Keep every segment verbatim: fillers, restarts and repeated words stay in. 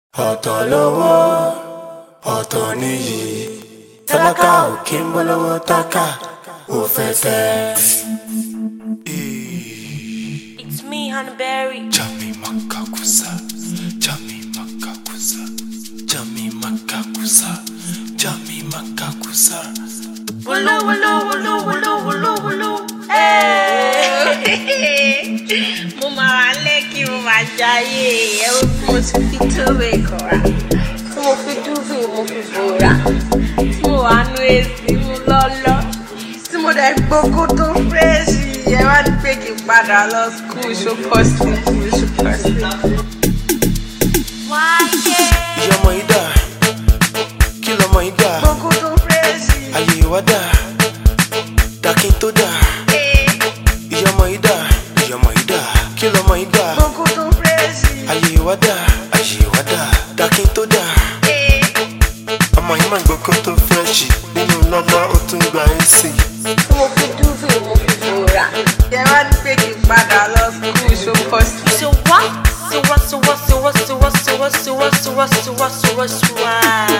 ọ̀tọ̀ lówó ọ̀tọ̀ níyì tálákà ò kí ń bọ́ lọ́wọ́ tákà ò fẹ́ tẹ́. It's me, Hanberry. Jami Makakusa, Jami Makakusa, Jami Makakusa, Jami Makakusa. Wulu wulu wulu wulu wulu wulu. Hey. Mo máa wá lẹ́kì mo máa jayé ẹ wo bí mo ti fi tóbi kọ̀ra tí mo fi dúfì mo fi bòrà tí mo wà nú èsì mo lọ́lọ́ tí mo dẹ̀ gbogbo tó fírẹ́ṣì ẹ wá ní pé kí n padà lọ skul ṣó pọ̀ sí ṣó pọ̀ sí. Wáyé. Ìyá ọmọ yìí dà, kí lọmọ yìí dà? Gbogbo tó fírẹ́ṣì. Ayé wa dà, dà kí n tó dà. Ìyá ọmọ yìí dà, ìyá ọmọ yìí dà, kí lọmọ yìí dà? Gbogbo tó fírẹ́ṣì. Ayé wa dà, ayé wa dà, dà kí n tó dà. Ọmọ yìí máa gbogbo tó fírẹ́ṣì nínú lọ́lọ́ ó tún gba èsì. Tí mo fi dúfì mo fi bòrà ẹ wá ní pé kí n padà lọ skul ṣó pọ̀ sí. Ṣé wá? Ṣé wá ṣé wá ṣé wá ṣé wá ṣé wá ṣé wá ṣé wá ṣé wá ṣé wá ṣé wá.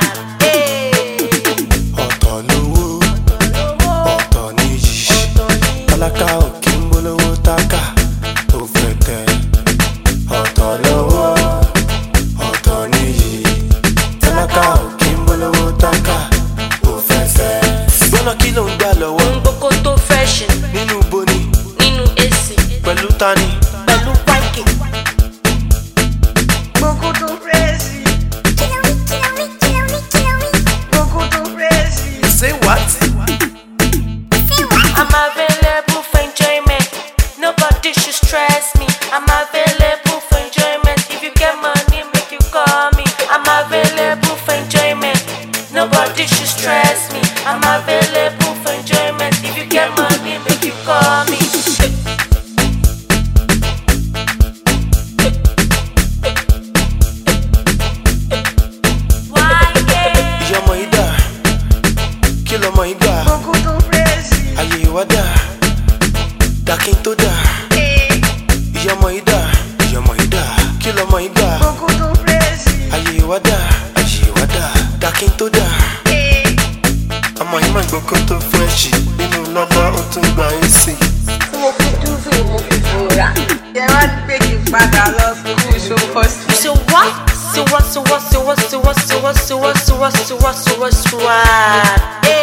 Ọ̀tọ̀ lówó ọ̀tọ̀ níyì tálákà ò kí ń bọ́ lọ́wọ́ tákà ò fẹ́ tẹ́. Ọ̀tọ̀ lówó ọ̀tọ̀ níyì tálákà ò kí ń bọ́ lọ́wọ́ tákà ò fẹ́ tẹ́. Gbọ́nà kí ló ń gbà lọ́wọ́? Gbogbo tó fashion Nínú boni nínú èsì pẹ̀lú tani? pẹ̀lú wáìkì. Gbogbo tó fírẹ́ṣì. Gbogbo tó fírẹ́ṣì. Say what? I'm available for enjoyment. Nobody should stress me. I'm available for enjoyment. If you get money, make you call me. I'm available for enjoyment. Nobody should stress me. I'm available for enjoyment. If you get money, make you call me. Why, yeah? Ìyá ọmọ yìí dà, kí lọmọ yìí dà? Gbogbo tó fírẹ́ṣì. Ayé wa dà, dà kí n tó dà. Ìyá ọmọ yìí dà, ìyá ọmọ yìí dà, kí lọmọ yìí dà? Gbogbo tó fírẹ́ṣì. Ayé wa dà, ayé wa dà, dà kí n tó dà. Ọmọ yìí máa gbogbo tó fírẹ́ṣì nínú lọ́lọ́ ó tún gba èsì. Tí mo fi dúfì mo fi bòrà ẹ wá ní pé kí n padà lọ skul ṣó pọ̀ sí. Ṣé wá? Ṣé wá ṣé wá ṣé wá ṣé wá ṣé wá ṣé wá ṣé wá ṣé wá ṣé wá ṣé wá.